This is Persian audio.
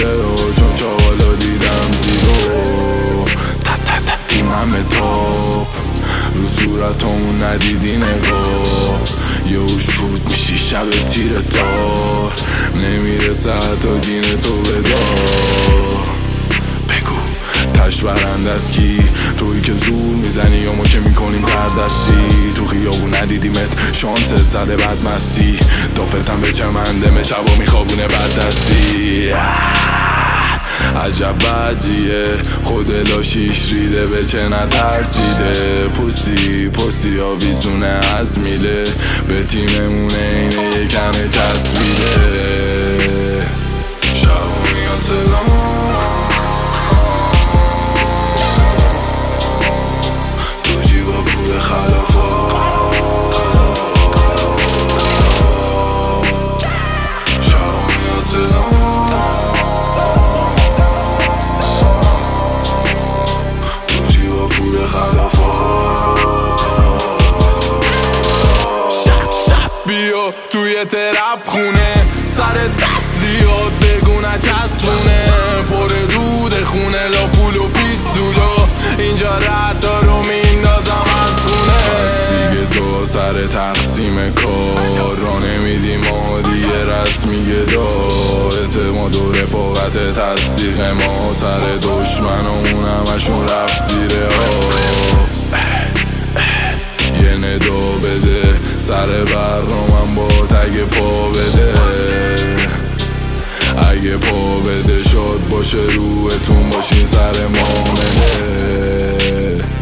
رو چون چاوالا دیدم زیرو این همه تاپ رو صورتمون ندیدی نگاه یه شروط میشی شب تیر تار نمیرسه حتی دین تو بدار بگو تش برنده است کی تویی که زور میزنی یا ما که میکنیم تردستی تو خیابون ندیدیمت شانست زده بد مستی دافتم به چمنده شبا میخوابونه بد دستی عجب وضعیه خود لاشیش ریده به چه نترسیده پوسی آویزونه از میله به تیممونه اینه یه کمه چسبیده شبا میاد صدام تو جیبا پول خلافا شبا میاد صدام بیا توی ترپ خونه سر تسلیات بگو نچسبونه پر دود خونه لا پول و پیستولا اینجا رد رو میندازم از خونه پس دیگه تو سر تقسیم کار را نمیدی ما دیگه رسمیه دار اعتماد و رفاقت تصدیق ما سر دشمنمون همشون رفت زیره یه ندا بده سر برنامم با تگ پا بده اگه پا بده شاد باشه روحتون باشین سر مامنه